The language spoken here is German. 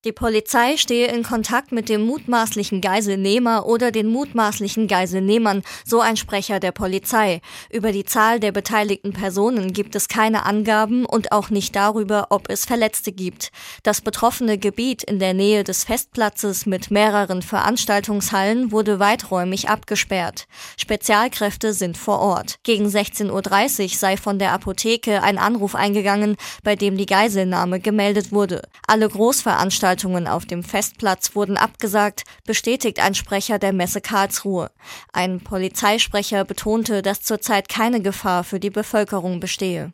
Die Polizei stehe in Kontakt mit dem mutmaßlichen Geiselnehmer oder den mutmaßlichen Geiselnehmern, so ein Sprecher der Polizei. Über die Zahl der beteiligten Personen gibt es keine Angaben und auch nicht darüber, ob es Verletzte gibt. Das betroffene Gebiet in der Nähe des Festplatzes mit mehreren Veranstaltungshallen wurde weiträumig abgesperrt. Spezialkräfte sind vor Ort. Gegen 16:30 Uhr sei von der Apotheke ein Anruf eingegangen, bei dem die Geiselnahme gemeldet wurde. Alle Großveranstaltungen auf dem Festplatz wurden abgesagt, bestätigt ein Sprecher der Messe Karlsruhe. Ein Polizeisprecher betonte, dass zurzeit keine Gefahr für die Bevölkerung bestehe.